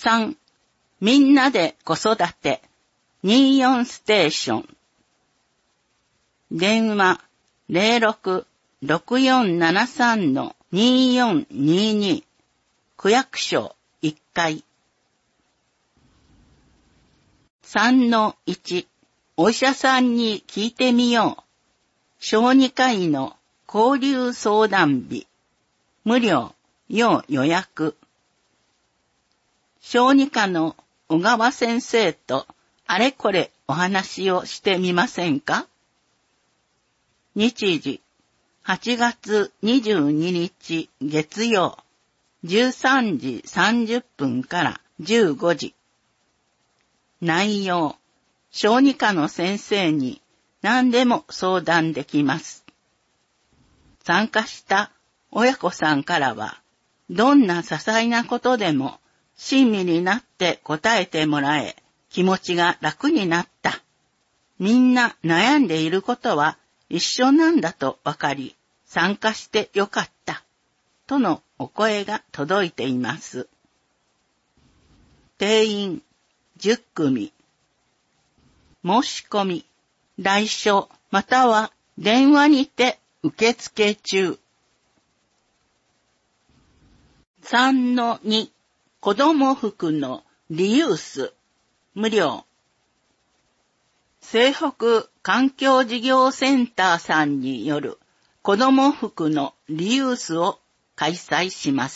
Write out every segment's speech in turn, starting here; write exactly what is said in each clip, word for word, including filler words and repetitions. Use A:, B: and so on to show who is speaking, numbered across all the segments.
A: さん、みんなで子育てにじゅうよんステーション。電話 ゼロろく ろくよんななさん にじゅうよんにじゅうに 区役所いっかい。さんのいち、お医者さんに聞いてみよう。小児科医の交流相談日。無料、要予約。小児科の小川先生とあれこれお話をしてみませんか？日時、はちがつにじゅうににち月曜、じゅうさんじさんじゅっぷんからじゅうごじ。内容、小児科の先生に何でも相談できます。参加した親子さんからは、どんな些細なことでも親身になって答えてもらえ、気持ちが楽になった。みんな悩んでいることは一緒なんだとわかり、参加してよかった。とのお声が届いています。定員じゅっくみ。申し込み、来所または電話にて受付中。さんのに、子供服のリユース、無料。西北環境事業センターさんによる子供服のリユースを開催します。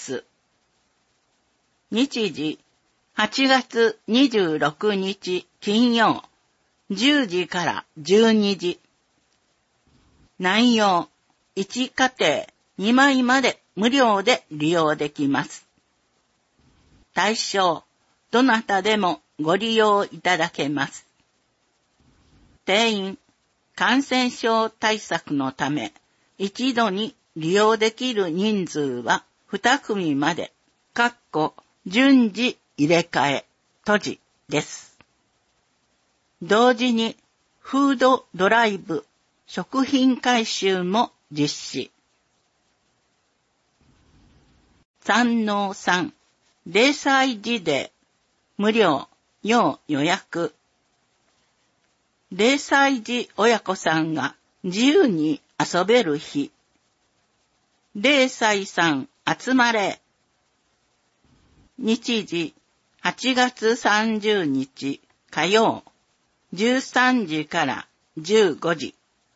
A: 日時、はちがつにじゅうろくにち金曜、じゅうじからじゅうにじ。内容、いちかていにまいまで無料で利用できます。対象、どなたでもご利用いただけます。定員、感染症対策のため、一度に利用できる人数はにくみまで、かっこ順次入れ替え、閉じです。同時に、フードドライブ、食品回収も実施。さんのさん、れいさい児デー、無料、要予約。れいさい児親子さんが自由に遊べる日。れいさいさん集まれ。日時、はちがつさんじゅうにち火曜、じゅうさんじからじゅうごじ。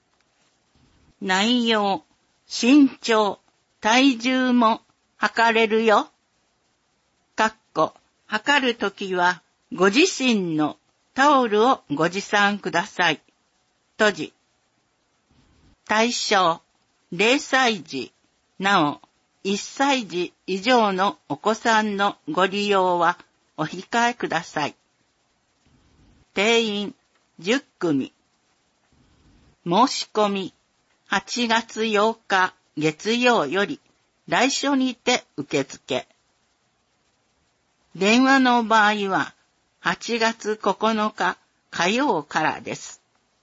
A: 内容、身長、体重も測れるよ。かっこ、測るときはご自身のタオルをご持参ください。閉じ。対象、れいさい児、なお、いっさい児以上のお子さんのご利用はお控えください。定員じゅっくみ。申し込み、はちがつようか月曜より来所にて受付。電話の場合ははちがつここのか火曜からです。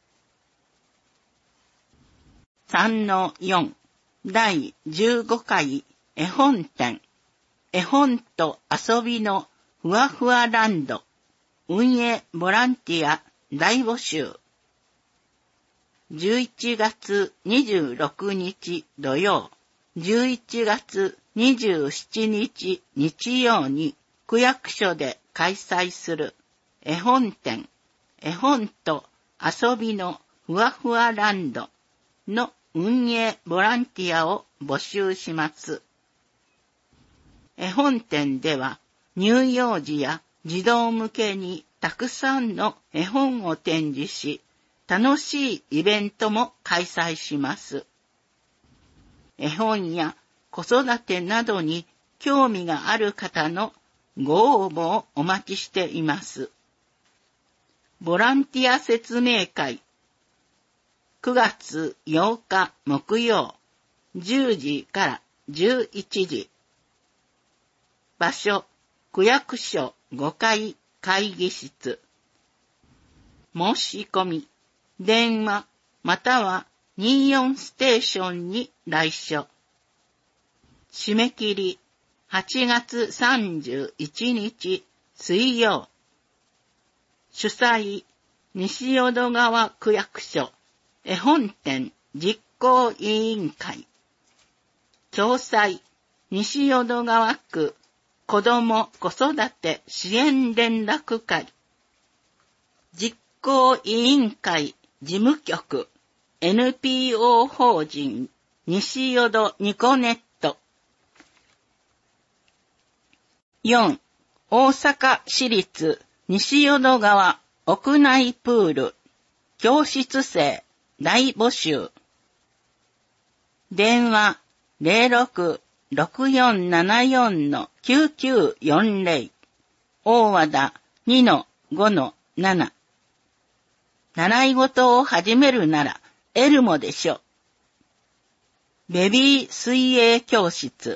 A: さんのよん、だいじゅうごかい絵本展、絵本と遊びのふわふわランド、運営ボランティア大募集。じゅういちがつにじゅうろくにち土曜、じゅういちがつにじゅうしちにち日曜に区役所で開催する絵本展、絵本と遊びのふわふわランドの運営ボランティアを募集します。絵本展では乳幼児や児童向けにたくさんの絵本を展示し、楽しいイベントも開催します。絵本や子育てなどに興味がある方のご応募をお待ちしています。ボランティア説明会、くがつようか木曜、じゅうじからじゅういちじ。場所、区役所ごかい会議室。申し込み、電話またはにじゅうよんステーションに来所。締め切りはちがつさんじゅういちにち水曜。主催、西淀川区役所、絵本展実行委員会。共催、西淀川区子ども子育て支援連絡会。実行委員会事務局 エヌピーオー 法人西淀ニコネット。よん. 大阪市立西淀川屋内プール教室生大募集。電話 ゼロろく ろくよんななよん きゅうきゅうよんゼロ 大和田 にのごのなな。習い事を始めるならエルモでしょ。ベビー水泳教室。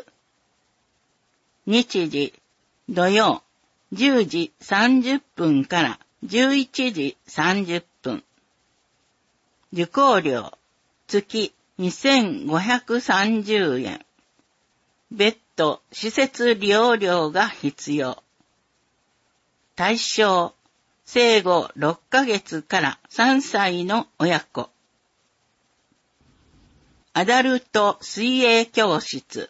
A: 日時土曜じゅうじさんじゅっぷんからじゅういちじさんじゅっぷん。受講料月にせんごひゃくさんじゅうえん。別途施設利用料が必要。対象生後ろっかげつからさんさいの親子。アダルト水泳教室。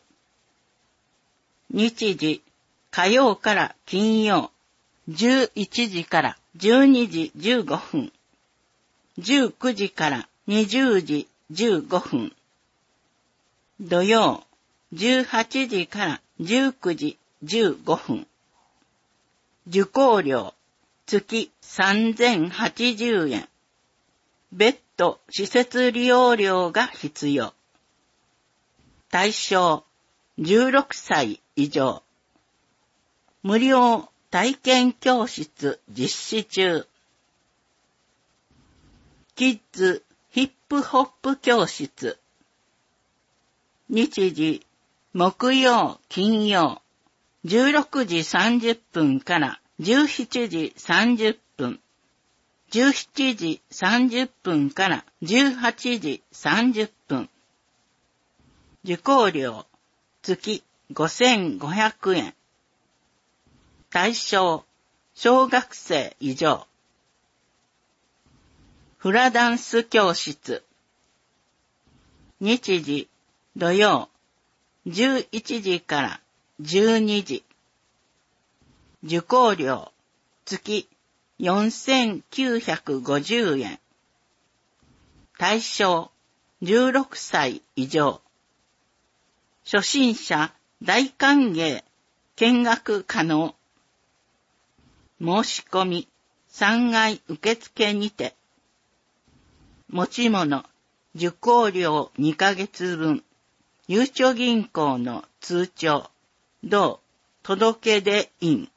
A: 日時火曜から金曜じゅういちじからじゅうにじじゅうごふん、じゅうくじからにじゅうじじゅうごふん、土曜じゅうはちじからじゅうくじじゅうごふん。受講料月さんぜんはちじゅうえん。別途施設利用料が必要。対象じゅうろくさい以上。無料体験教室実施中。キッズヒップホップ教室。日時木曜金曜じゅうろくじさんじゅっぷんからじゅうしちじさんじゅっぷん、じゅうしちじさんじゅっぷんからじゅうはちじさんじゅっぷん。受講料月ごせんごひゃくえん。対象小学生以上。フラダンス教室。日時土曜じゅういちじからじゅうにじ。受講料月よんせんきゅうひゃくごじゅうえん。対象じゅうろくさい以上。初心者大歓迎。見学可能。申し込みさんがい受付にて。持ち物受講料にかげつぶん。ゆうちょ銀行の通帳同届出印。